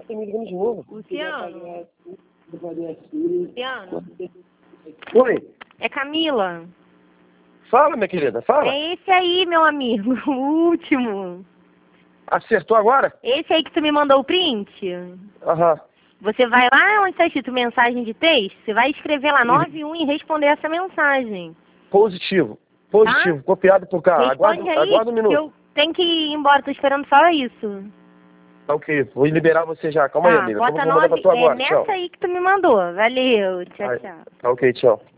tá me ligando de novo. Luciano? Luciano? Oi. É Camila. Fala, minha querida, fala. É esse aí, meu amigo. O último. Acertou agora? Esse aí que tu me mandou o print. Aham. Você vai lá onde está escrito mensagem de texto, você vai escrever lá 91 e responder essa mensagem. Positivo. Positivo. Copiado por cá. Responde aí, Aguarda um minuto. que eu tenho que ir embora, tô esperando só isso. Tá ok. Vou liberar você já. Calma aí, amiga. Bota Vou mandar pra 9, tu agora. nessa Tchau. aí que tu me mandou. Valeu, tchau, tchau. Tá ok, tchau.